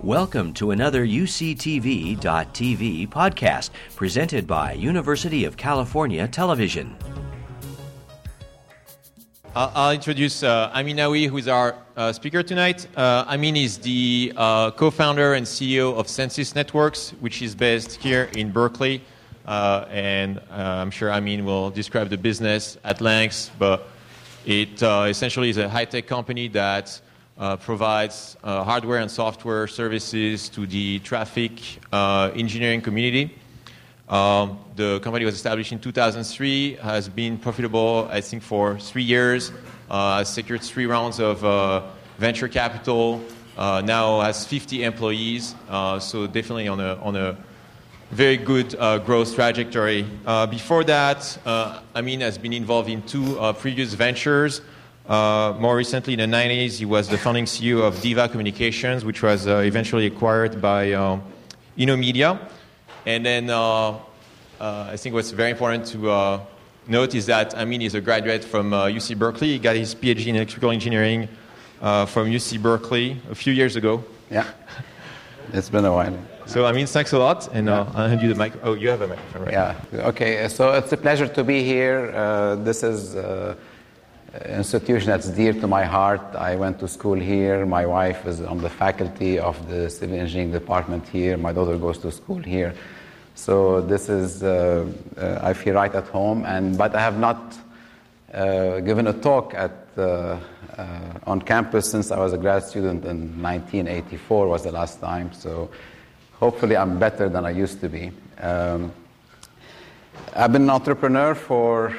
Welcome to another UCTV.tv podcast presented by University of California Television. I'll introduce Amin Naoui, who is our speaker tonight. Amin is the co-founder and CEO of Sensis Networks, which is based here in Berkeley. And I'm sure Amin will describe the business at length, but it essentially is a high-tech company that provides hardware and software services to the traffic engineering community. The company was established in 2003, has been profitable, I think, for 3 years, has secured 3 rounds of venture capital, now has 50 employees, so definitely on a very good growth trajectory. Before that, Amin has been involved in 2 previous ventures. More recently, in the 90s, he was the founding CEO of Diva Communications, which was eventually acquired by InnoMedia. And then I think what's very important to note is that Amin is a graduate from UC Berkeley. He got his PhD in electrical engineering from UC Berkeley a few years ago. Yeah, it's been a while. So, Amin, thanks a lot, and I'll hand you the mic. Oh, you have a microphone, right? Yeah, okay, so it's a pleasure to be here. This is an institution that's dear to my heart. I went to school here. My wife is on the faculty of the civil engineering department here. My daughter goes to school here. So this is, I feel right at home. But I have not given a talk on campus since I was a grad student in 1984 was the last time. So hopefully I'm better than I used to be. I've been an entrepreneur for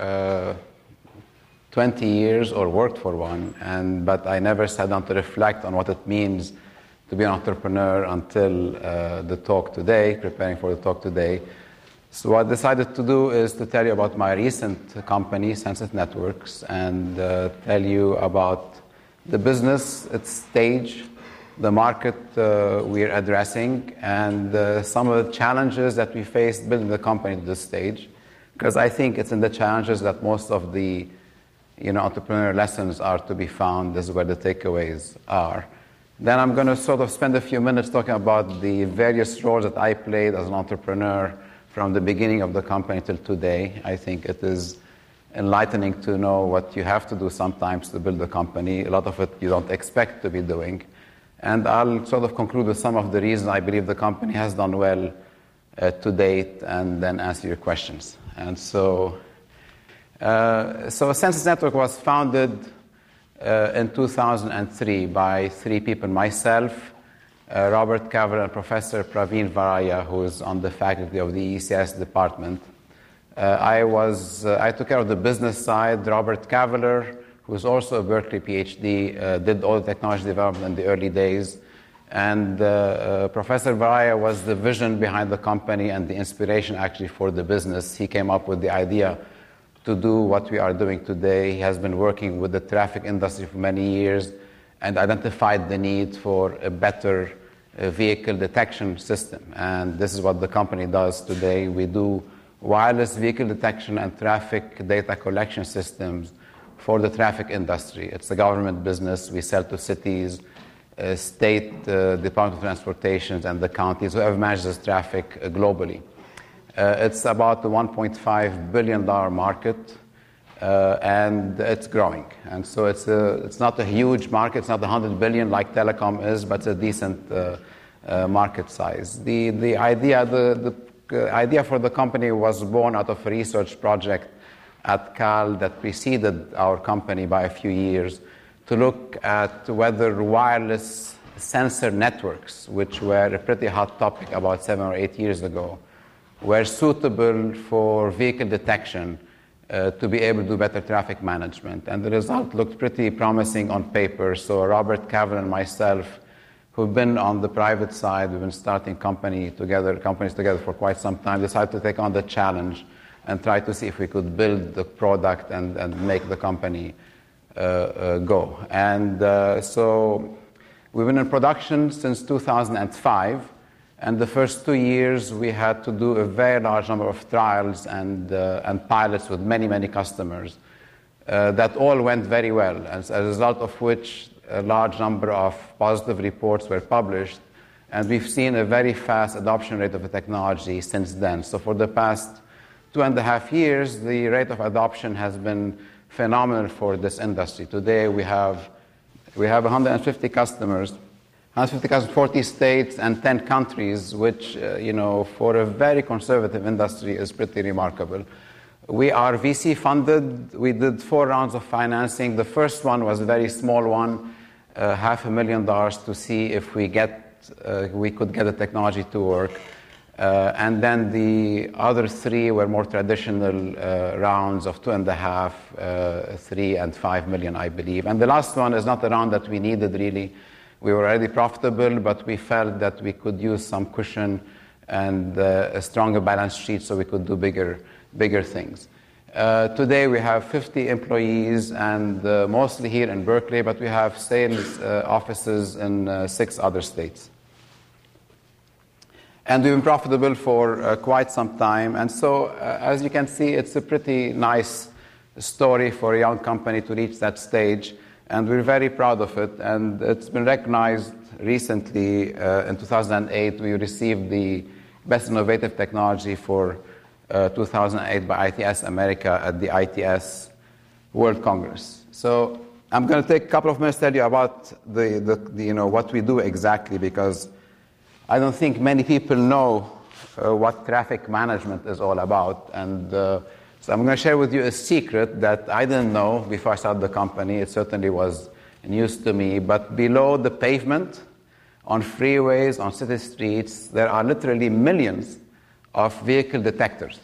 20 years or worked for one, but I never sat down to reflect on what it means to be an entrepreneur until the talk today, preparing for the talk today. So what I decided to do is to tell you about my recent company, Sensis Networks, and tell you about the business, its stage, the market we're addressing, and some of the challenges that we faced building the company to this stage. Because I think it's in the challenges that most of the entrepreneurial lessons are to be found. This is where the takeaways are. Then I'm going to sort of spend a few minutes talking about the various roles that I played as an entrepreneur from the beginning of the company till today. I think it is enlightening to know what you have to do sometimes to build a company. A lot of it you don't expect to be doing. And I'll sort of conclude with some of the reasons I believe the company has done well to date, and then answer your questions. And so Sensis Network was founded in 2003 by 3 people: myself, Robert Cavler, and Professor Praveen Varaya, who is on the faculty of the ECS department. I took care of the business side. Robert Cavler, who is also a Berkeley PhD, did all the technology development in the early days. And Professor Varaya was the vision behind the company and the inspiration actually for the business. He came up with the idea to do what we are doing today. He has been working with the traffic industry for many years and identified the need for a better vehicle detection system. And this is what the company does today. We do wireless vehicle detection and traffic data collection systems for the traffic industry. It's a government business. We sell to cities, state Department of Transportation, and the counties, whoever manages traffic globally. It's about a $1.5 billion market, and it's growing. And so it's not a huge market. It's not $100 billion like telecom is, but it's a decent market size. The idea for the company was born out of a research project at Cal that preceded our company by a few years, to look at whether wireless sensor networks, which were a pretty hot topic about 7 or 8 years ago, were suitable for vehicle detection to be able to do better traffic management. And the result looked pretty promising on paper. So Robert Cavler and myself, who've been on the private side, we've been starting companies together for quite some time, decided to take on the challenge and try to see if we could build the product and make the company go. And so we've been in production since 2005. And the first 2 years, we had to do a very large number of trials and pilots with many, many customers. That all went very well, as a result of which a large number of positive reports were published And we've seen a very fast adoption rate of the technology since then. So for the past 2.5 years, the rate of adoption has been phenomenal for this industry. Today, we have 150 customers, 40 states and 10 countries, which, for a very conservative industry is pretty remarkable. We are VC funded. We did 4 rounds of financing. The first one was a very small one, $500,000 to see if we could get the technology to work. And then the other 3 were more traditional rounds of 2.5, 3, and 5 million, I believe. And the last one is not a round that we needed, really. We were already profitable, but we felt that we could use some cushion and a stronger balance sheet so we could do bigger things. Today we have 50 employees, and mostly here in Berkeley, but we have sales offices in 6 other states. And we've been profitable for quite some time. And so, as you can see, it's a pretty nice story for a young company to reach that stage. And we're very proud of it. And it's been recognized recently. In 2008, we received the Best Innovative Technology for 2008 by ITS America at the ITS World Congress. So I'm going to take a couple of minutes to tell you about what we do exactly, because I don't think many people know what traffic management is all about. And so I'm going to share with you a secret that I didn't know before I started the company. It certainly was news to me. But below the pavement, on freeways, on city streets, there are literally millions of vehicle detectors.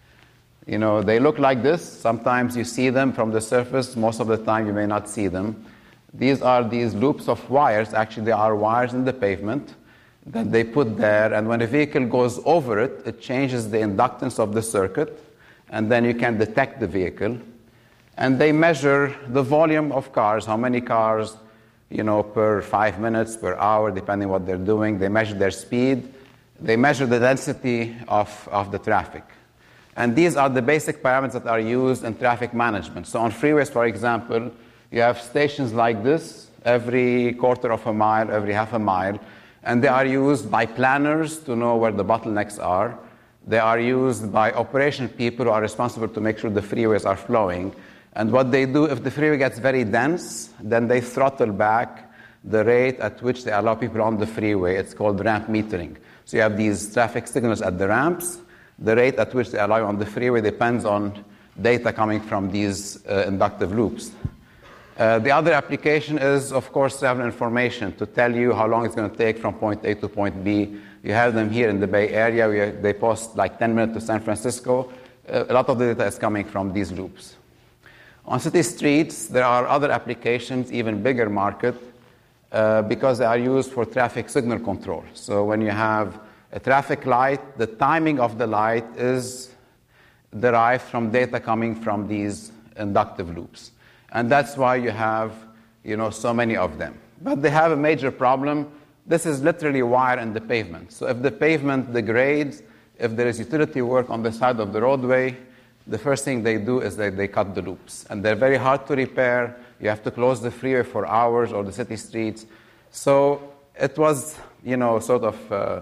They look like this. Sometimes you see them from the surface. Most of the time you may not see them. These are these loops of wires. Actually, there are wires in the pavement that they put there, and when a vehicle goes over it, it changes the inductance of the circuit, and then you can detect the vehicle. And they measure the volume of cars, how many cars, per 5 minutes, per hour, depending what they're doing. They measure their speed. They measure the density of the traffic. And these are the basic parameters that are used in traffic management. So on freeways, for example, you have stations like this every quarter of a mile, every half a mile. And they are used by planners to know where the bottlenecks are. They are used by operation people who are responsible to make sure the freeways are flowing. And what they do, if the freeway gets very dense, then they throttle back the rate at which they allow people on the freeway. It's called ramp metering. So you have these traffic signals at the ramps. The rate at which they allow you on the freeway depends on data coming from these inductive loops. The other application is, of course, travel information to tell you how long it's going to take from point A to point B. You have them here in the Bay Area. They post like 10 minutes to San Francisco. A lot of the data is coming from these loops. On city streets, there are other applications, even bigger market, because they are used for traffic signal control. So when you have a traffic light, the timing of the light is derived from data coming from these inductive loops. And that's why you have, so many of them. But they have a major problem. This is literally wire in the pavement. So if the pavement degrades, if there is utility work on the side of the roadway, the first thing they do is they cut the loops. And they're very hard to repair. You have to close the freeway for hours or the city streets. So it was, sort of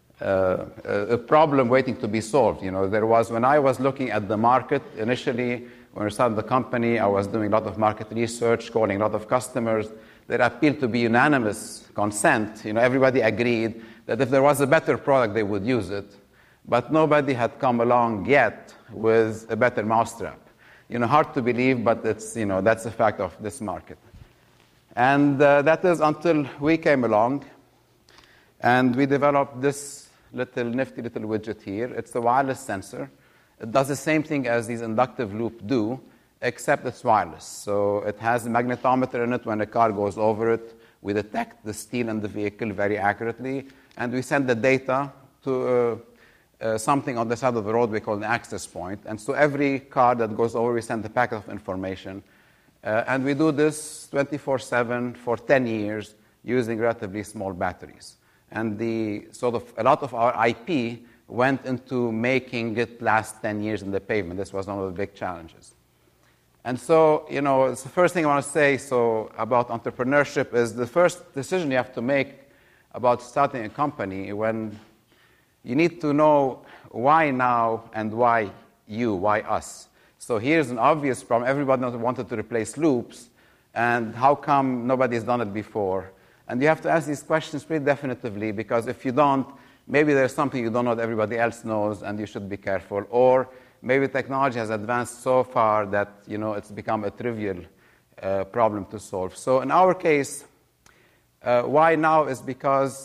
a problem waiting to be solved. When I was looking at the market initially, when I started the company, I was doing a lot of market research, calling a lot of customers. There appealed to be unanimous consent. Everybody agreed that if there was a better product, they would use it. But nobody had come along yet with a better mousetrap. Hard to believe, but it's, that's a fact of this market. And that is until we came along, and we developed this nifty little widget here. It's a wireless sensor. It does the same thing as these inductive loops do, except it's wireless. So it has a magnetometer in it. When a car goes over it, we detect the steel in the vehicle very accurately, and we send the data to something on the side of the road we call an access point. And so every car that goes over, we send a packet of information. And we do this 24/7 for 10 years using relatively small batteries. And a lot of our IP went into making it last 10 years in the pavement. This was one of the big challenges. And so, it's the first thing I want to say about entrepreneurship is the first decision you have to make about starting a company when you need to know why now and why us. So here's an obvious problem. Everybody wanted to replace loops, and how come nobody's done it before? And you have to ask these questions pretty definitively, because if you don't, maybe there's something you don't know that everybody else knows, and you should be careful. Or maybe technology has advanced so far that it's become a trivial problem to solve. So in our case, why now is because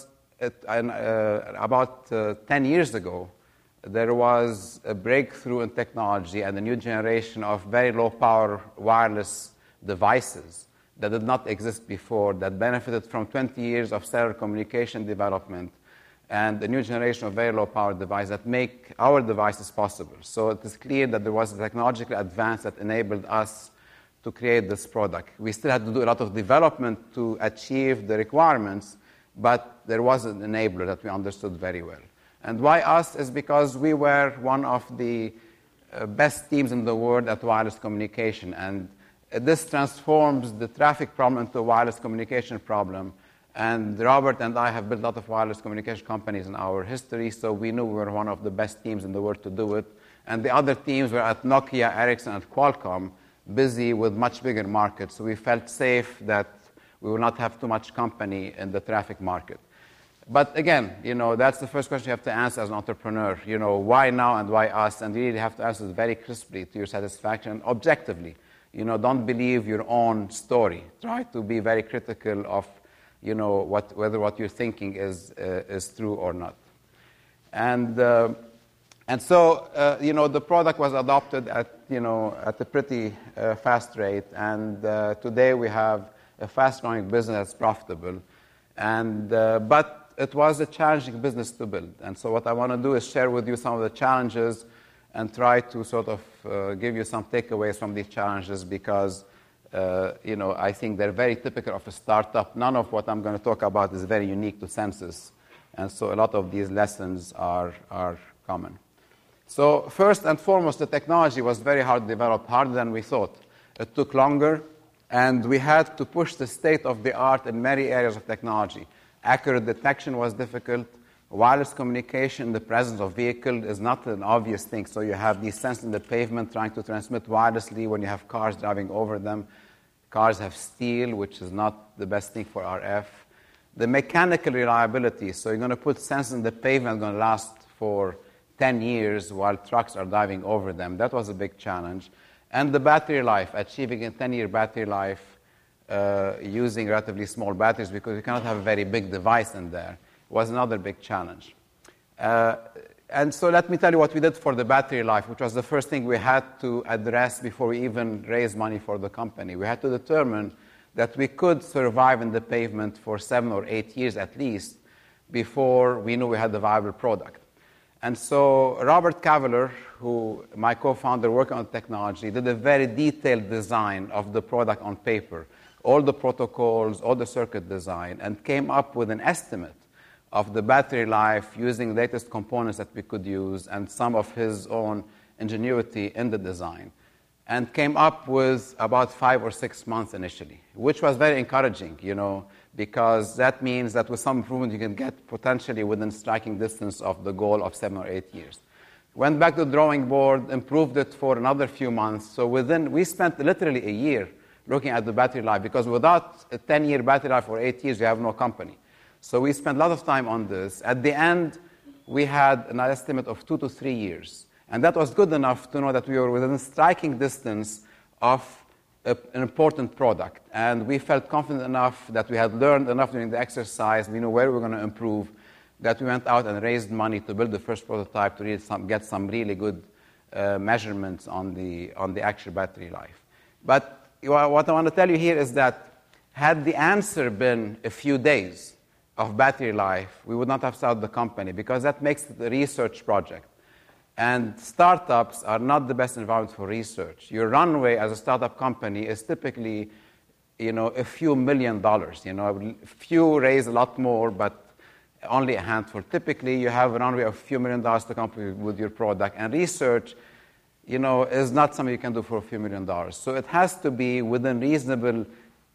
about 10 years ago, there was a breakthrough in technology and a new generation of very low-power wireless devices that did not exist before, that benefited from 20 years of cellular communication development, and a new generation of very low-power devices that make our devices possible. So it is clear that there was a technological advance that enabled us to create this product. We still had to do a lot of development to achieve the requirements, but there was an enabler that we understood very well. And why us is because we were one of the best teams in the world at wireless communication. And this transforms the traffic problem into a wireless communication problem. And Robert and I have built a lot of wireless communication companies in our history, so we knew we were one of the best teams in the world to do it. And the other teams were at Nokia, Ericsson, and Qualcomm, busy with much bigger markets. So we felt safe that we will not have too much company in the traffic market. But again, that's the first question you have to answer as an entrepreneur. Why now and why us? And you really have to answer it very crisply to your satisfaction, objectively. Don't believe your own story. Try to be very critical of, whether what you're thinking is true or not. And so, the product was adopted at a pretty fast rate. And today we have a fast-growing business that's profitable. And but it was a challenging business to build. And so what I want to do is share with you some of the challenges and try to sort of give you some takeaways from these challenges, because I think they're very typical of a startup. None of what I'm going to talk about is very unique to Sensus. And so a lot of these lessons are common. So first and foremost, the technology was very hard to develop, harder than we thought. It took longer, and we had to push the state of the art in many areas of technology. Accurate detection was difficult. Wireless communication in the presence of vehicle is not an obvious thing. So you have these sensors in the pavement trying to transmit wirelessly when you have cars driving over them. Cars have steel, which is not the best thing for RF. The mechanical reliability, so you're going to put sensors in the pavement going to last for 10 years while trucks are driving over them. That was a big challenge. And the battery life, achieving a 10-year battery life using relatively small batteries, because you cannot have a very big device in there, was another big challenge. And so let me tell you what we did for the battery life, which was the first thing we had to address before we even raised money for the company. We had to determine that we could survive in the pavement for 7 or 8 years at least before we knew we had a viable product. And so Robert Cavalier, who my co-founder working on technology, did a very detailed design of the product on paper, all the protocols, all the circuit design, and came up with an estimate of the battery life using the latest components that we could use and some of his own ingenuity in the design, and came up with about 5 or 6 months initially, which was very encouraging, because that means that with some improvement you can get potentially within striking distance of the goal of 7 or 8 years. Went back to the drawing board, improved it for another few months. So we spent literally a year looking at the battery life, because without a 10-year battery life for 8 years, you have no company. So we spent a lot of time on this. At the end, we had an estimate of 2 to 3 years. And that was good enough to know that we were within striking distance of an important product. And we felt confident enough that we had learned enough during the exercise, we knew where we were going to improve, that we went out and raised money to build the first prototype to really get some really good measurements on the actual battery life. But what I want to tell you here is that had the answer been a few days of battery life, we would not have started the company, because that makes it a research project. And startups are not the best environment for research. Your runway as a startup company is typically, a few $1 million. Few raise a lot more, but only a handful. Typically, you have a runway of a few $1 million to come with your product. And research, is not something you can do for a few $1 million. So it has to be within reasonable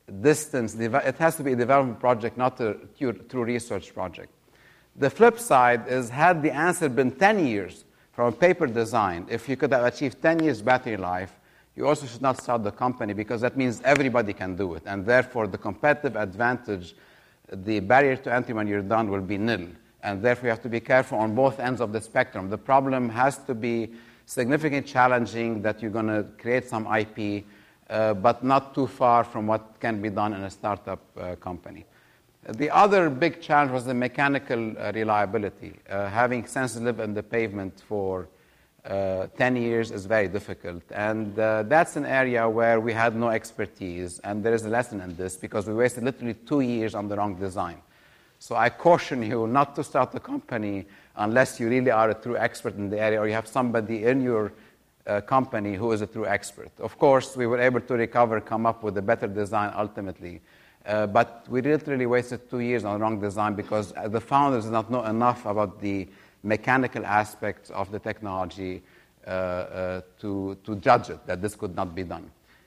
distance. It has to be a development project, not a true research project. The flip side is, had the answer been 10 years from a paper design, if you could have achieved 10 years battery life, you also should not start the company, because that means everybody can do it. And therefore, the competitive advantage, the barrier to entry when you're done, will be nil. And therefore, you have to be careful on both ends of the spectrum. The problem has to be significantly challenging, that you're going to create some IP, but not too far from what can be done in a startup company. The other big challenge was the mechanical reliability. Having sensors live in the pavement for 10 years is very difficult. And that's an area where we had no expertise. And there is a lesson in this, because we wasted literally 2 years on the wrong design. So I caution you not to start a company unless you really are a true expert in the area, or you have somebody in your company who is a true expert. Of course, we were able to recover, come up with a better design ultimately. But we literally wasted 2 years on the wrong design, because the founders did not know enough about the mechanical aspects of the technology to judge it, that this could not be done.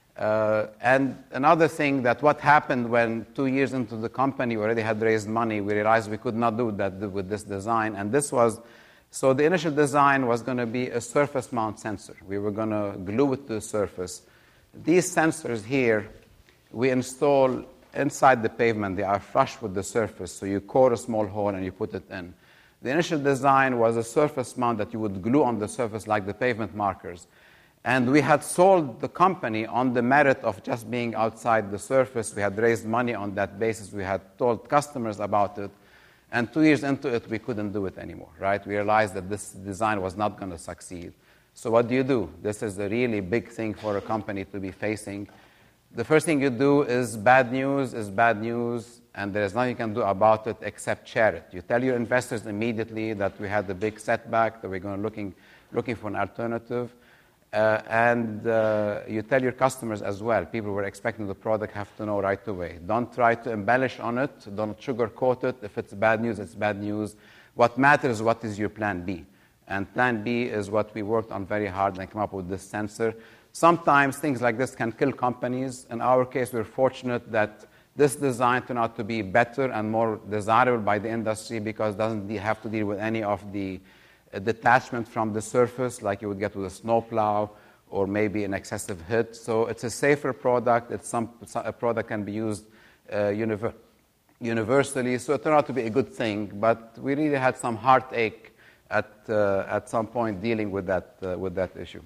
And another thing, that what happened when 2 years into the company we already had raised money, we realized we could not do that with this design. And this was, so the initial design was going to be a surface mount sensor. We were going to glue it to the surface. These sensors here, we install inside the pavement. They are flush with the surface, so you core a small hole and you put it in. The initial design was a surface mount that you would glue on the surface like the pavement markers. And we had sold the company on the merit of just being outside the surface. We had raised money on that basis. We had told customers about it. And 2 years into it, we couldn't do it anymore, right? We realized that this design was not going to succeed. So what do? This is a really big thing for a company to be facing. The first thing you do is bad news, and there is nothing you can do about it except share it. You tell your investors immediately that we had a big setback, that we're going to looking for an alternative. And you tell your customers as well. People who are expecting the product have to know right away. Don't try to embellish on it. Don't sugarcoat it. If it's bad news, it's bad news. What matters is what is your plan B. And plan B is what we worked on very hard and come up with this sensor. Sometimes things like this can kill companies. In our case, we're fortunate that this design turned out to be better and more desirable by the industry, because it doesn't have to deal with any of the detachment from the surface like you would get with a snowplow or maybe an excessive hit. So it's a safer product. It's a product can be used universally. So it turned out to be a good thing. But we really had some heartache at some point dealing with that issue.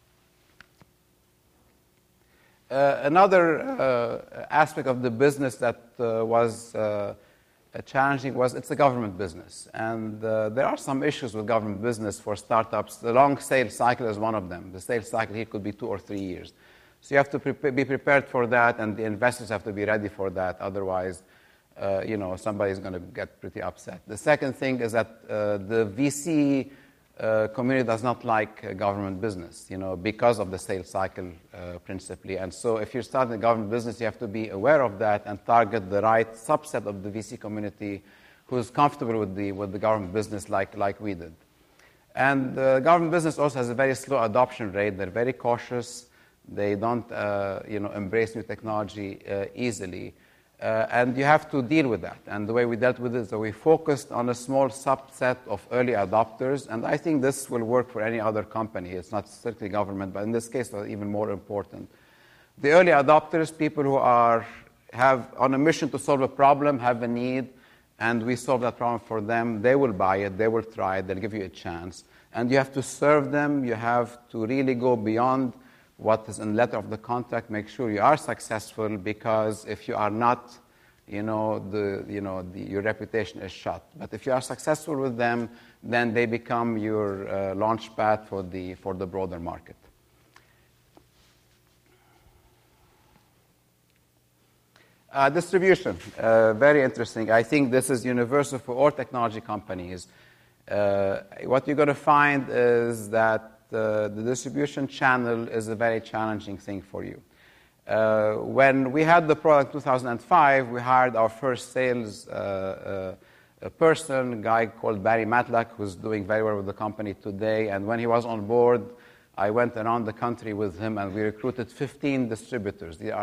Another aspect of the business that was challenging was it's a government business. And there are some issues with government business for startups. The long sales cycle is one of them. The sales cycle here could be 2 or 3 years. So you have to be prepared for that, and the investors have to be ready for that. Otherwise, somebody's going to get pretty upset. The second thing is that the VC community does not like government business, because of the sales cycle principally. And so if you're starting a government business, you have to be aware of that and target the right subset of the VC community who's comfortable with the government business like we did. And the government business also has a very slow adoption rate. They're very cautious. They don't embrace new technology easily. And you have to deal with that. And the way we dealt with it is that we focused on a small subset of early adopters. And I think this will work for any other company. It's not strictly government, but in this case, it's even more important. The early adopters, people who have on a mission to solve a problem, have a need, and we solve that problem for them, they will buy it, they will try it, they'll give you a chance. And you have to serve them. You have to really go beyond what is in the letter of the contract. Make sure you are successful, because if you are not, your reputation is shot. But if you are successful with them, then they become your launch pad for the broader market. Distribution, very interesting. I think this is universal for all technology companies. What you're going to find is that the distribution channel is a very challenging thing for you. When we had the product in 2005, we hired our first sales person, a guy called Barry Matlack, who's doing very well with the company today. And when he was on board, I went around the country with him, and we recruited 15 distributors.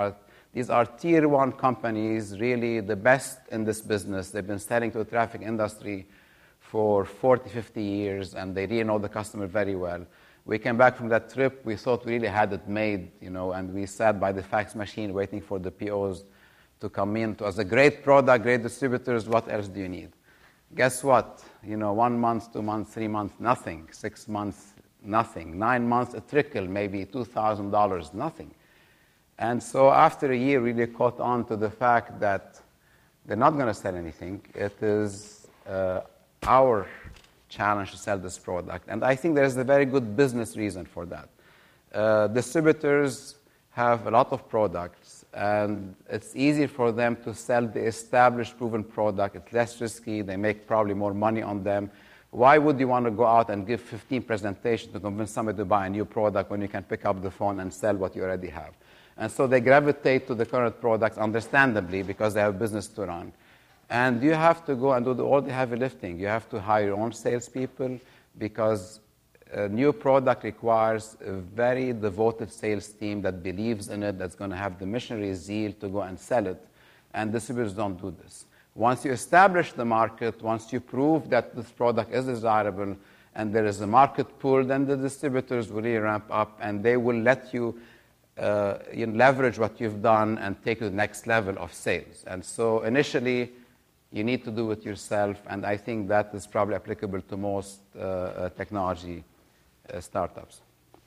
These are tier one companies, really the best in this business. They've been selling to the traffic industry for 40, 50 years, and they really know the customer very well. We came back from that trip, we thought we really had it made, and we sat by the fax machine waiting for the POs to come in. It was a great product, great distributors, what else do you need? Guess what? 1 month, 2 months, 3 months, nothing. 6 months, nothing. 9 months, a trickle, maybe $2,000, nothing. And so after a year, really caught on to the fact that they're not going to sell anything. It is our challenge to sell this product. And I think there's a very good business reason for that. Distributors have a lot of products, and it's easier for them to sell the established, proven product. It's less risky. They make probably more money on them. Why would you want to go out and give 15 presentations to convince somebody to buy a new product when you can pick up the phone and sell what you already have? And so they gravitate to the current products, understandably, because they have business to run. And you have to go and do all the heavy lifting. You have to hire your own salespeople, because a new product requires a very devoted sales team that believes in it, that's going to have the missionary zeal to go and sell it. And distributors don't do this. Once you establish the market, once you prove that this product is desirable and there is a market pull, then the distributors will really ramp up, and they will let you leverage what you've done and take it to the next level of sales. And so initially, you need to do it yourself, and I think that is probably applicable to most technology startups.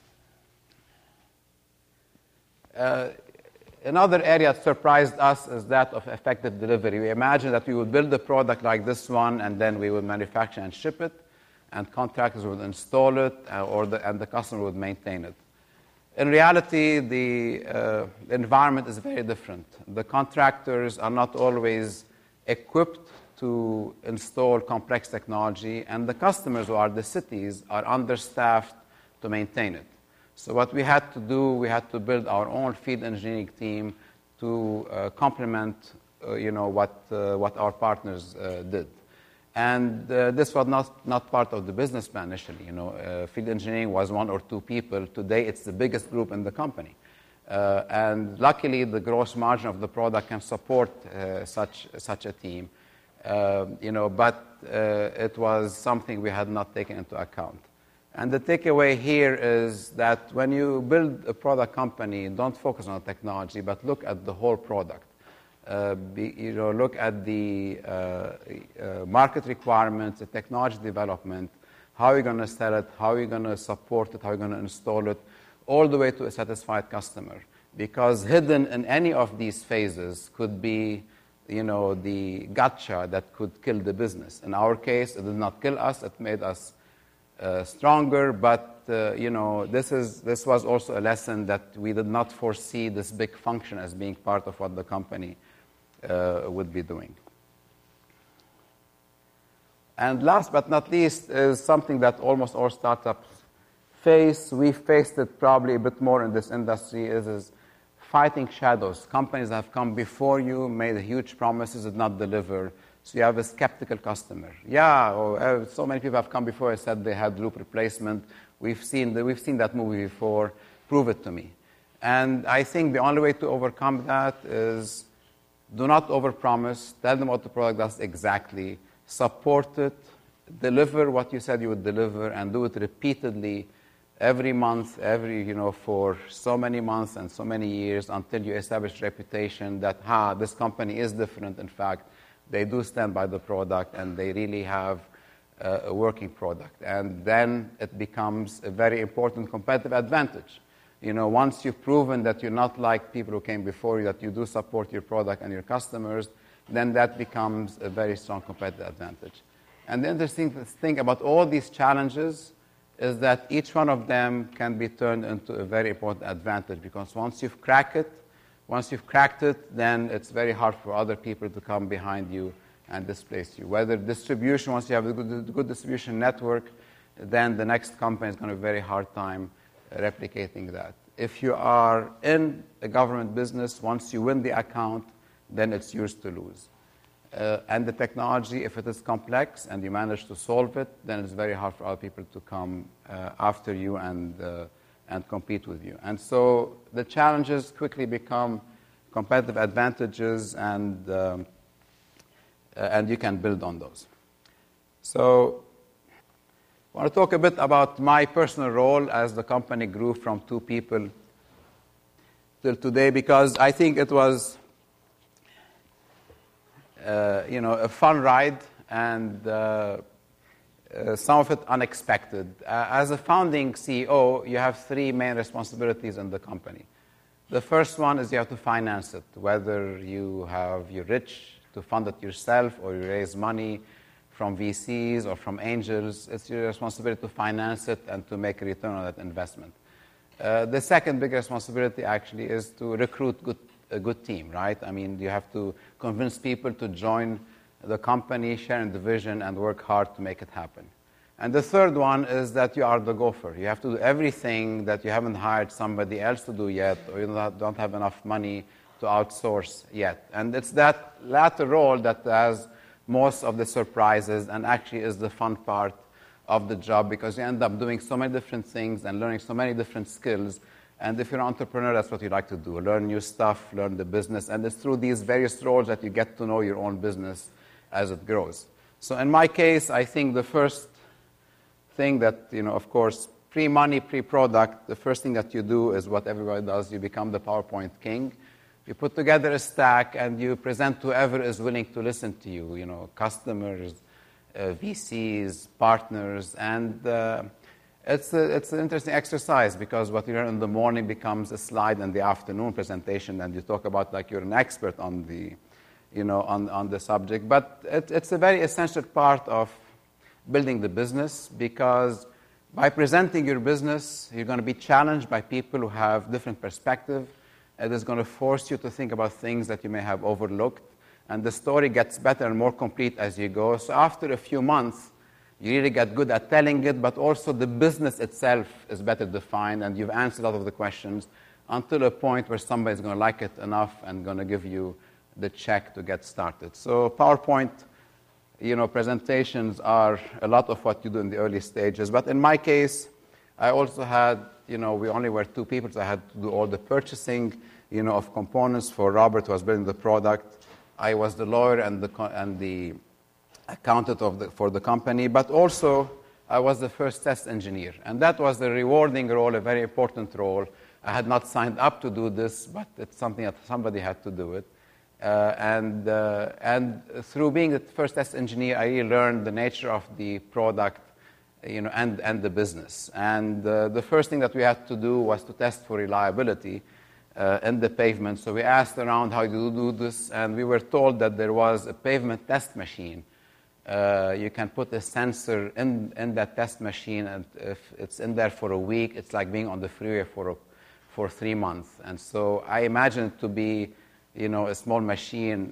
Another area that surprised us is that of effective delivery. We imagined that we would build a product like this one, and then we would manufacture and ship it, and contractors would install it, and the customer would maintain it. In reality, the environment is very different. The contractors are not always equipped to install complex technology, and the customers, who are the cities, are understaffed to maintain it. So what we had to do, we had to build our own field engineering team to complement what our partners did. And this was not part of the business plan initially. Field engineering was 1 or 2 people. Today, it's the biggest group in the company. And luckily, the gross margin of the product can support such a team. But it was something we had not taken into account. And the takeaway here is that when you build a product company, don't focus on the technology, but look at the whole product. Look at the market requirements, the technology development, how are you going to sell it, how are you going to support it, how are you going to install it, all the way to a satisfied customer. Because hidden in any of these phases could be, the gotcha that could kill the business. In our case, it did not kill us; it made us stronger. But this was also a lesson that we did not foresee this big function as being part of what the company would be doing. And last but not least is something that almost all startups face. We faced it probably a bit more in this industry, is fighting shadows. Companies have come before you, made huge promises, did not deliver. So you have a skeptical customer. So many people have come before and said they had loop replacement. We've seen that movie before. Prove it to me. And I think the only way to overcome that is do not overpromise. Tell them what the product does exactly. Support it. Deliver what you said you would deliver, and do it repeatedly every month, for so many months and so many years until you establish a reputation that, this company is different. In fact, they do stand by the product, and they really have a working product. And then it becomes a very important competitive advantage. Once you've proven that you're not like people who came before you, that you do support your product and your customers, then that becomes a very strong competitive advantage. And the interesting thing about all these challenges is that each one of them can be turned into a very important advantage, because once you've cracked it, then it's very hard for other people to come behind you and displace you. Whether distribution, once you have a good distribution network, then the next company is going to have a very hard time replicating that. If you are in a government business, once you win the account, then it's yours to lose. And the technology, if it is complex and you manage to solve it, then it's very hard for other people to come after you and compete with you. And so the challenges quickly become competitive advantages, and you can build on those. So I want to talk a bit about my personal role as the company grew from 2 people till today, because I think it was a fun ride, and some of it unexpected. As a founding CEO, you have 3 main responsibilities in the company. The first one is you have to finance it, whether you're rich to fund it yourself or you raise money from VCs or from angels. It's your responsibility to finance it and to make a return on that investment. The second big responsibility actually is to recruit a good team, right? I mean, you have to convince people to join the company, share in the vision, and work hard to make it happen. And the third one is that you are the gopher. You have to do everything that you haven't hired somebody else to do yet, or you don't have enough money to outsource yet. And it's that latter role that has most of the surprises and actually is the fun part of the job, because you end up doing so many different things and learning so many different skills. And if you're an entrepreneur, that's what you like to do, learn new stuff, learn the business. And it's through these various roles that you get to know your own business as it grows. So in my case, I think the first thing that, of course, pre-money, pre-product, the first thing that you do is what everybody does. You become the PowerPoint king. You put together a stack and you present to whoever is willing to listen to you, customers, VCs, partners. And it's an interesting exercise, because what you learn in the morning becomes a slide in the afternoon presentation, and you talk about like you're an expert on the, on the subject. But it's a very essential part of building the business, because by presenting your business, you're going to be challenged by people who have different perspectives. It is going to force you to think about things that you may have overlooked. And the story gets better and more complete as you go. So after a few months, you really get good at telling it, but also the business itself is better defined, and you've answered a lot of the questions until a point where somebody's going to like it enough and going to give you the check to get started. So PowerPoint, presentations are a lot of what you do in the early stages. But in my case, I also had, we only were 2 people, so I had to do all the purchasing, of components for Robert, who was building the product. I was the lawyer and the accountant for the company, but also I was the first test engineer. And that was a rewarding role, a very important role. I had not signed up to do this, but it's something that somebody had to do it. And through being the first test engineer, I really learned the nature of the product, and the business. And the first thing that we had to do was to test for reliability in the pavement. So we asked around how to do this, and we were told that there was a pavement test machine. You can put a sensor in that test machine, and if it's in there for a week, it's like being on the freeway for 3 months. And so I imagined it to be, a small machine,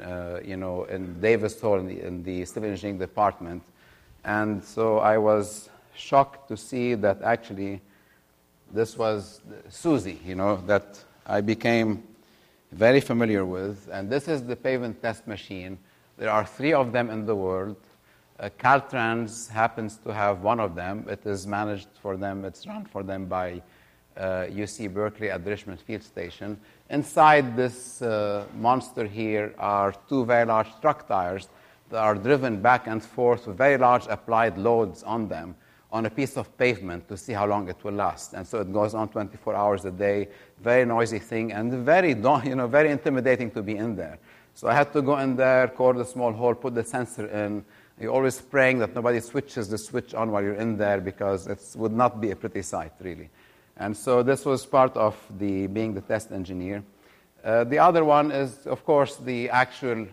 in Davis Hall in the civil engineering department. And so I was shocked to see that actually this was Susie, that I became very familiar with. And this is the pavement test machine. There are 3 of them in the world. Caltrans happens to have one of them. It is managed for them. It's run for them by UC Berkeley at the Richmond Field Station. Inside this monster here are 2 very large truck tires that are driven back and forth with very large applied loads on them on a piece of pavement to see how long it will last. And so it goes on 24 hours a day, very noisy thing, and very intimidating to be in there. So I had to go in there, core the small hole, put the sensor in. You're always praying that nobody switches the switch on while you're in there, because it would not be a pretty sight, really. And so this was part of being the test engineer. The other one is, of course, the actual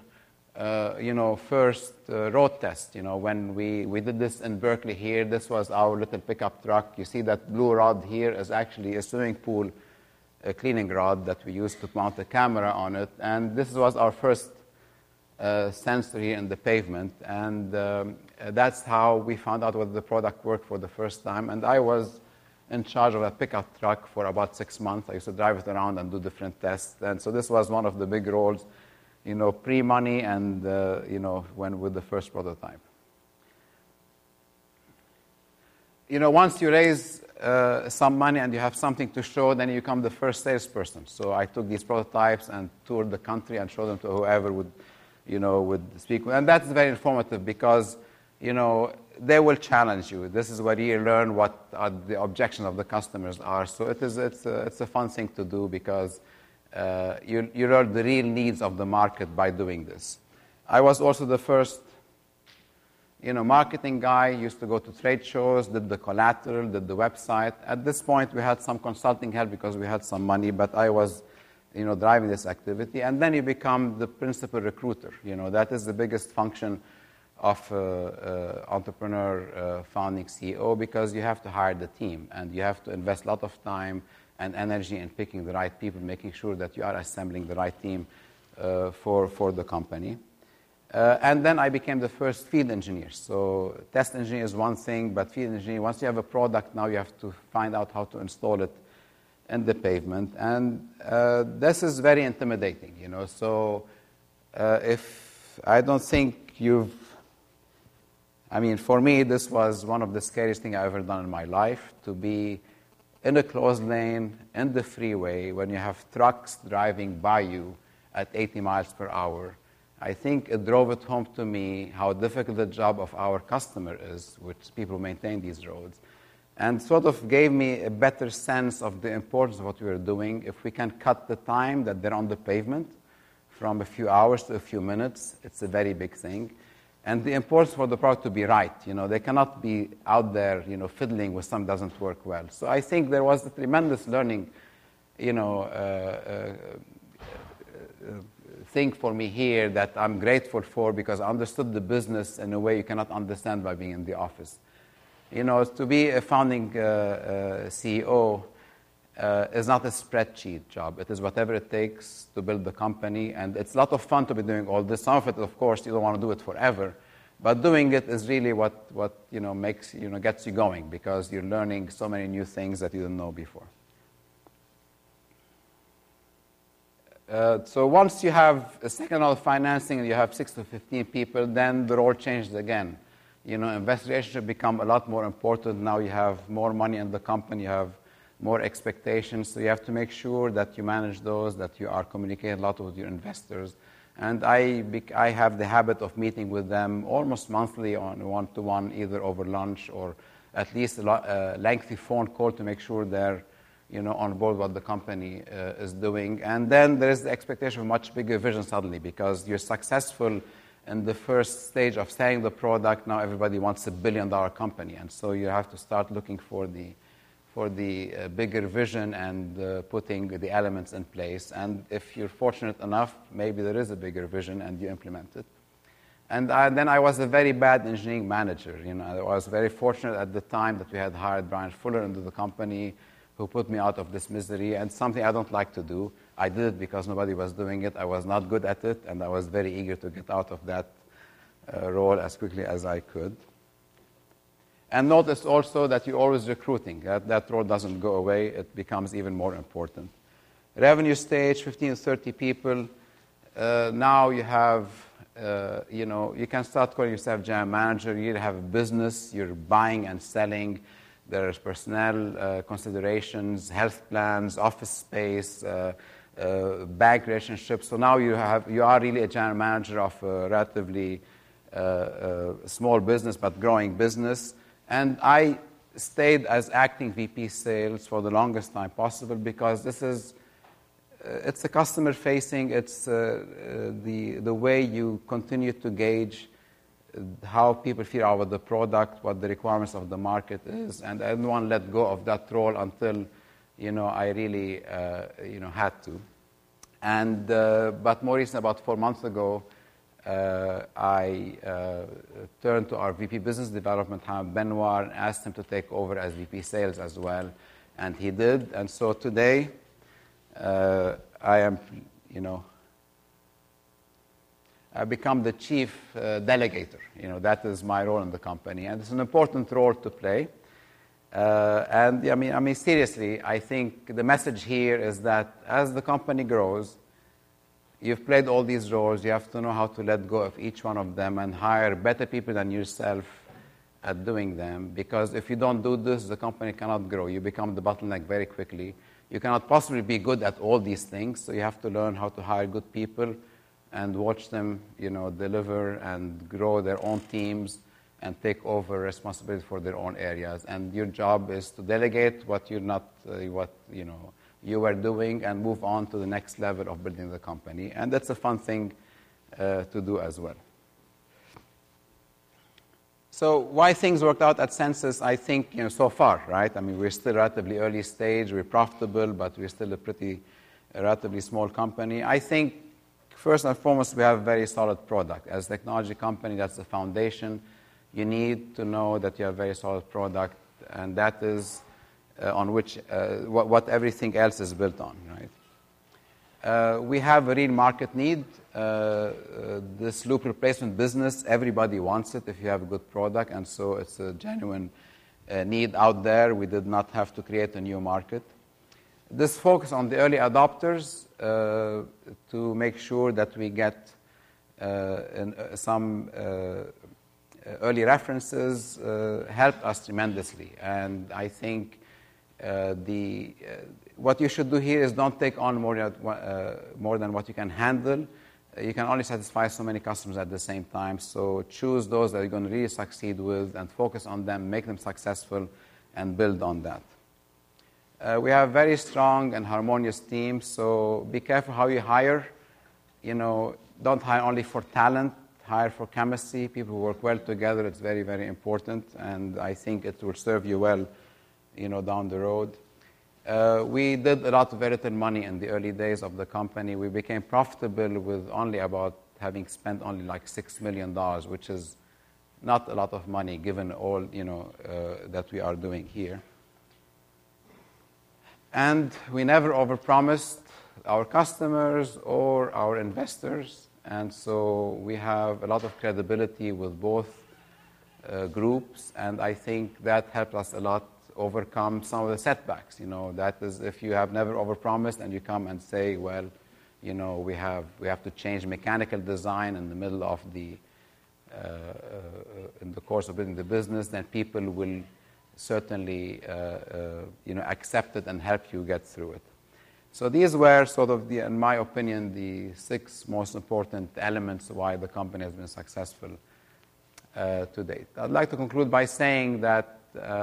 first road test. When we did this in Berkeley here, this was our little pickup truck. You see that blue rod here is actually a swimming pool cleaning rod that we used to mount the camera on it. And this was our first sensor here in the pavement. And that's how we found out whether the product worked for the first time. And I was in charge of that pickup truck for about 6 months. I used to drive it around and do different tests. And so this was one of the big roles, pre-money and, when with the first prototype. Once you raise some money and you have something to show, then you become the first salesperson. So I took these prototypes and toured the country and showed them to whoever would speak. And that's very informative because, they will challenge you. This is where you learn what the objections of the customers are. So it's a fun thing to do because you learn the real needs of the market by doing this. I was also the first marketing guy, used to go to trade shows, did the collateral, did the website. At this point, we had some consulting help because we had some money, but I was, driving this activity. And then you become the principal recruiter. That is the biggest function of entrepreneur, founding CEO, because you have to hire the team and you have to invest a lot of time and energy in picking the right people, making sure that you are assembling the right team for the company. And then I became the first field engineer. So test engineer is one thing, but field engineer, once you have a product, now you have to find out how to install it in the pavement. And this is very intimidating, So if I don't think for me, this was one of the scariest things I've ever done in my life, to be in a closed lane, in the freeway, when you have trucks driving by you at 80 miles per hour. I think it drove it home to me how difficult the job of our customer is, which people who maintain these roads, and sort of gave me a better sense of the importance of what we were doing. If we can cut the time that they're on the pavement from a few hours to a few minutes, it's a very big thing. And the importance for the product to be right. They cannot be out there, fiddling with something that doesn't work well. So I think there was a tremendous learning, thing for me here that I'm grateful for, because I understood the business in a way you cannot understand by being in the office. To be a founding CEO is not a spreadsheet job. It is whatever it takes to build the company, and it's a lot of fun to be doing all this. Some of it, of course, you don't want to do it forever, but doing it is really what makes gets you going, because you're learning so many new things that you didn't know before. So once you have a second round of financing and you have 6 to 15 people, then the role changes again. Investor relationship become a lot more important. Now you have more money in the company, you have more expectations, so you have to make sure that you manage those, that you are communicating a lot with your investors. And I have the habit of meeting with them almost monthly on one-to-one, either over lunch or at least a lengthy phone call to make sure they're on board what the company is doing. And then there is the expectation of a much bigger vision suddenly, because you're successful in the first stage of selling the product. Now everybody wants $1 billion company, and so you have to start looking for the bigger vision and putting the elements in place. And if you're fortunate enough, maybe there is a bigger vision and you implement it. And then I was a very bad engineering manager. I was very fortunate at the time that we had hired Brian Fuller into the company, who put me out of this misery, and something I don't like to do. I did it because nobody was doing it. I was not good at it, and I was very eager to get out of that role as quickly as I could. And notice also that you're always recruiting. That role doesn't go away. It becomes even more important. Revenue stage, 15 to 30 people. Now you have, you can start calling yourself general manager. You have a business. You're buying and selling. There's personnel considerations, health plans, office space, bank relationships. So now you are really a general manager of a relatively small business but growing business. And I stayed as acting VP sales for the longest time possible, because it's a customer facing. It's the way you continue to gauge how people feel about the product, what the requirements of the market is, and I didn't want to let go of that role until, I really, had to. And but more recently, about 4 months ago, I turned to our VP Business Development, Hamad Benwar, and asked him to take over as VP Sales as well, and he did. And so today, I am, I've become the chief delegator. That is my role in the company, and it's an important role to play. And seriously, I think the message here is that as the company grows, you've played all these roles. You have to know how to let go of each one of them and hire better people than yourself at doing them, because if you don't do this, the company cannot grow. You become the bottleneck very quickly. You cannot possibly be good at all these things, so you have to learn how to hire good people and watch them, deliver and grow their own teams and take over responsibility for their own areas. And your job is to delegate what you're not, you were doing, and move on to the next level of building the company. And that's a fun thing to do as well. So why things worked out at Sensis, I think, so far, right? I mean, we're still relatively early stage. We're profitable, but we're still a relatively small company. I think, first and foremost, we have a very solid product. As a technology company, that's the foundation. You need to know that you have a very solid product, and that is on which what everything else is built on, right? We have a real market need. This loop replacement business, everybody wants it if you have a good product, and so it's a genuine need out there. We did not have to create a new market. This focus on the early adopters to make sure that we get some early references helped us tremendously. And I think what you should do here is don't take on more than what you can handle. You can only satisfy so many customers at the same time. So choose those that you're going to really succeed with and focus on them, make them successful, and build on that. We have a very strong and harmonious team, so be careful how you hire. Don't hire only for talent, hire for chemistry. People who work well together, it's very, very important, and I think it will serve you well, down the road. We did a lot of very little money in the early days of the company. We became profitable with having spent only like $6 million, which is not a lot of money given all, that we are doing here. And we never overpromised our customers or our investors, and so we have a lot of credibility with both groups, and I think that helped us a lot overcome some of the setbacks. That is, if you have never overpromised and you come and say, well, we have to change mechanical design in the middle of in the course of building the business, then people will certainly accept it and help you get through it. So these were sort of, in my opinion, the 6 most important elements why the company has been successful to date. I'd like to conclude by saying that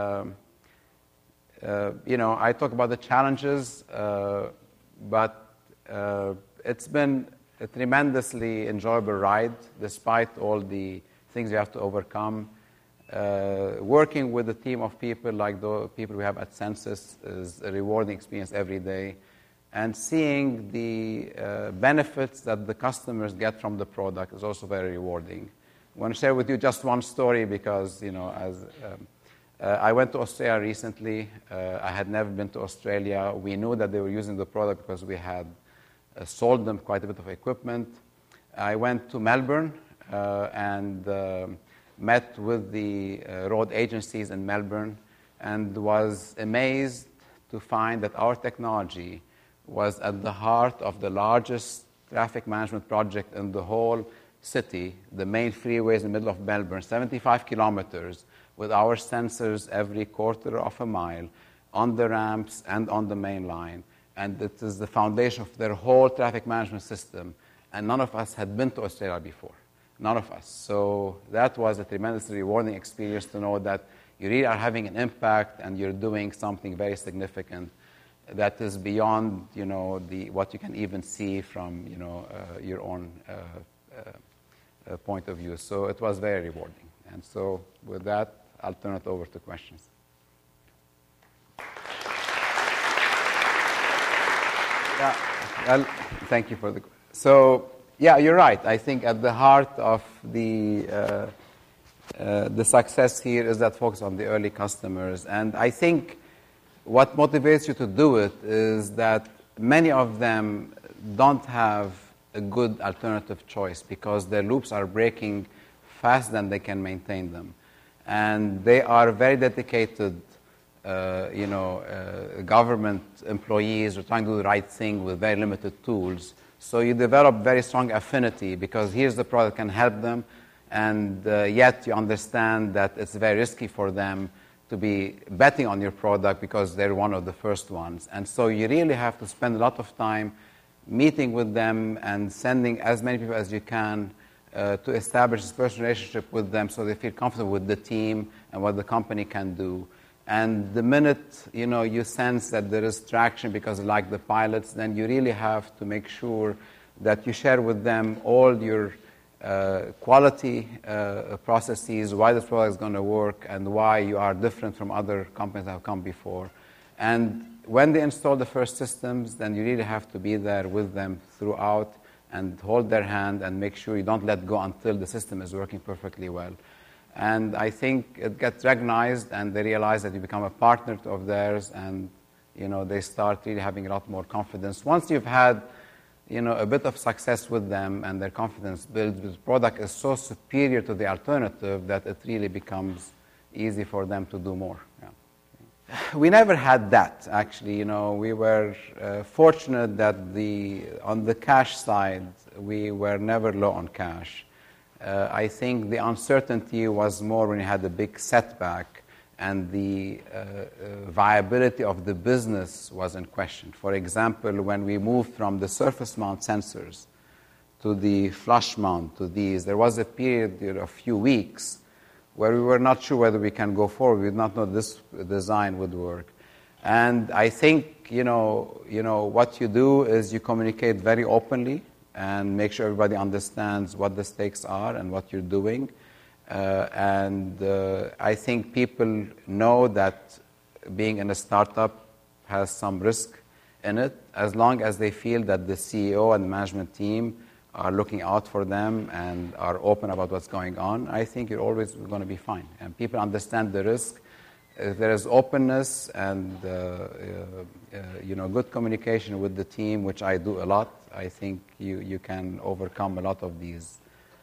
I talk about the challenges, but it's been a tremendously enjoyable ride despite all the things you have to overcome. Working with a team of people like the people we have at Sensis is a rewarding experience every day. And seeing the benefits that the customers get from the product is also very rewarding. I want to share with you just one story because, I went to Australia recently. I had never been to Australia. We knew that they were using the product because we had sold them quite a bit of equipment. I went to Melbourne and met with the road agencies in Melbourne and was amazed to find that our technology was at the heart of the largest traffic management project in the whole city, the main freeways in the middle of Melbourne, 75 kilometers, with our sensors every quarter of a mile on the ramps and on the main line. And it is the foundation of their whole traffic management system. And none of us had been to Australia before. None of us. So that was a tremendously rewarding experience to know that you really are having an impact and you're doing something very significant that is beyond, what you can even see from, your own point of view. So it was very rewarding. And so with that, I'll turn it over to questions. Yeah, well, thank you for the. So yeah, you're right. I think at the heart of the success here is that focus on the early customers, and I think what motivates you to do it is that many of them don't have a good alternative choice because their loops are breaking faster than they can maintain them. And they are very dedicated, government employees who are trying to do the right thing with very limited tools. So you develop very strong affinity because here's the product that can help them, and yet you understand that it's very risky for them to be betting on your product because they're one of the first ones. And so you really have to spend a lot of time meeting with them and sending as many people as you can to establish this personal relationship with them so they feel comfortable with the team and what the company can do. And the minute you sense that there is traction because they like the pilots, then you really have to make sure that you share with them all your quality processes, why this product is going to work, and why you are different from other companies that have come before. And when they install the first systems, then you really have to be there with them throughout and hold their hand and make sure you don't let go until the system is working perfectly well. And I think it gets recognized, and they realize that you become a partner of theirs, and they start really having a lot more confidence. Once you've had a bit of success with them and their confidence builds, the product is so superior to the alternative that it really becomes easy for them to do more. Yeah. We never had that, actually. We were fortunate that on the cash side, we were never low on cash. I think the uncertainty was more when you had a big setback and the viability of the business was in question. For example, when we moved from the surface mount sensors to the flush mount to these, there was a period of a few weeks where we were not sure whether we can go forward. We did not know this design would work. And I think, what you do is you communicate very openly and make sure everybody understands what the stakes are and what you're doing. And I think people know that being in a startup has some risk in it, as long as they feel that the CEO and the management team are looking out for them and are open about what's going on. I think you're always going to be fine. And people understand the risk. If there is openness and good communication with the team, which I do a lot, I think you can overcome a lot of these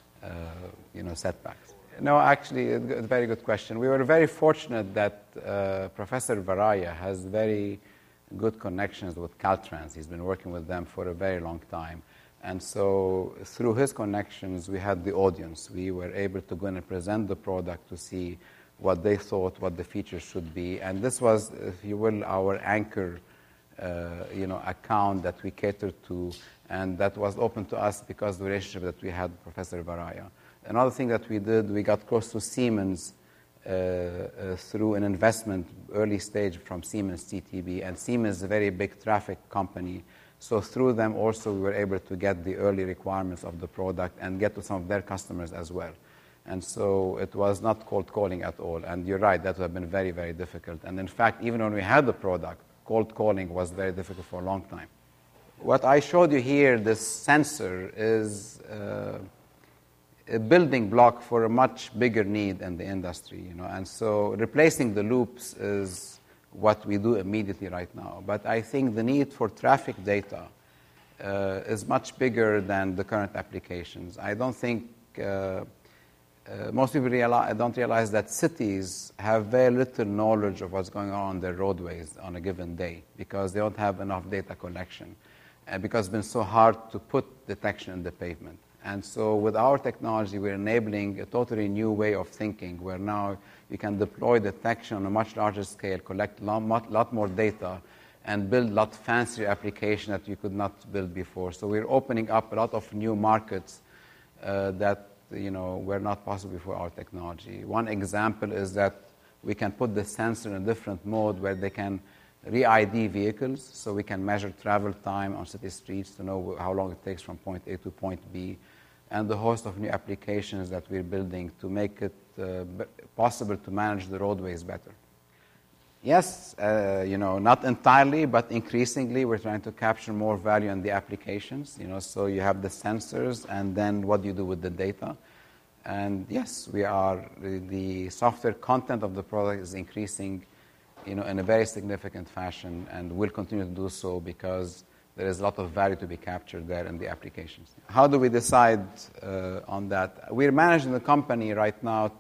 setbacks. No, actually, a very good question. We were very fortunate that Professor Varaya has very good connections with Caltrans. He's been working with them for a very long time. And so through his connections, we had the audience. We were able to go in and present the product to see what they thought, what the features should be. And this was, if you will, our anchor account that we catered to, and that was open to us because of the relationship that we had with Professor Varaya. Another thing that we did, we got close to Siemens through an investment early stage from Siemens CTB, and Siemens is a very big traffic company. So through them also we were able to get the early requirements of the product and get to some of their customers as well. And so it was not cold calling at all. And you're right, that would have been very, very difficult. And in fact, even when we had the product, cold calling was very difficult for a long time. What I showed you here, this sensor, is a building block for a much bigger need in the industry. And so replacing the loops is what we do immediately right now. But I think the need for traffic data is much bigger than the current applications. I don't think most people don't realize that cities have very little knowledge of what's going on their roadways on a given day because they don't have enough data collection and because it's been so hard to put detection in the pavement. And so with our technology, we're enabling a totally new way of thinking where now you can deploy detection on a much larger scale, collect a lot more data, and build a lot fancier application that you could not build before. So we're opening up a lot of new markets that were not possible before our technology. One example is that we can put the sensor in a different mode where they can re-ID vehicles, so we can measure travel time on city streets to know how long it takes from point A to point B, and the host of new applications that we're building to make it possible to manage the roadways better. Yes, not entirely, but increasingly we're trying to capture more value in the applications. So you have the sensors, and then what do you do with the data? And yes, the software content of the product is increasing, in a very significant fashion, and will continue to do so because there is a lot of value to be captured there in the applications. How do we decide on that? We're managing the company right now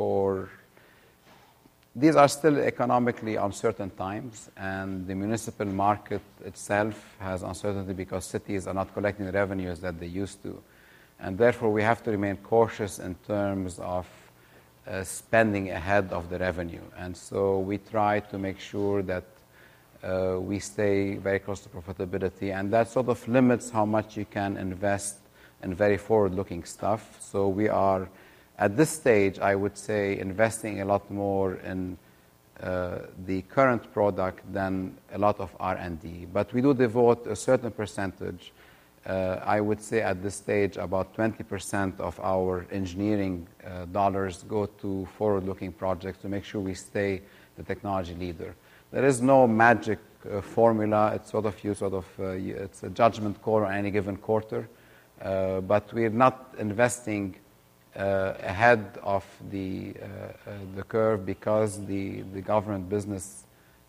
these are still economically uncertain times, and the municipal market itself has uncertainty because cities are not collecting the revenues that they used to. And therefore, we have to remain cautious in terms of spending ahead of the revenue. And so we try to make sure that we stay very close to profitability. And that sort of limits how much you can invest in very forward-looking stuff. So we are, at this stage, I would say, investing a lot more in the current product than a lot of R&D. But we do devote a certain percentage. I would say at this stage about 20% of our engineering dollars go to forward-looking projects to make sure we stay the technology leader. There is no magic formula. It's it's a judgment call on any given quarter. But we're not investing ahead of the curve because the government business,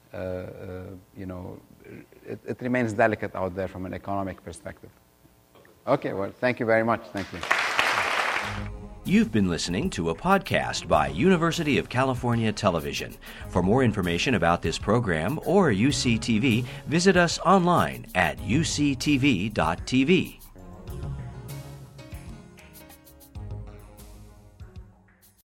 it remains delicate out there from an economic perspective. Okay, well, thank you very much. Thank you. You've been listening to a podcast by University of California Television. For more information about this program or UCTV, visit us online at uctv.tv.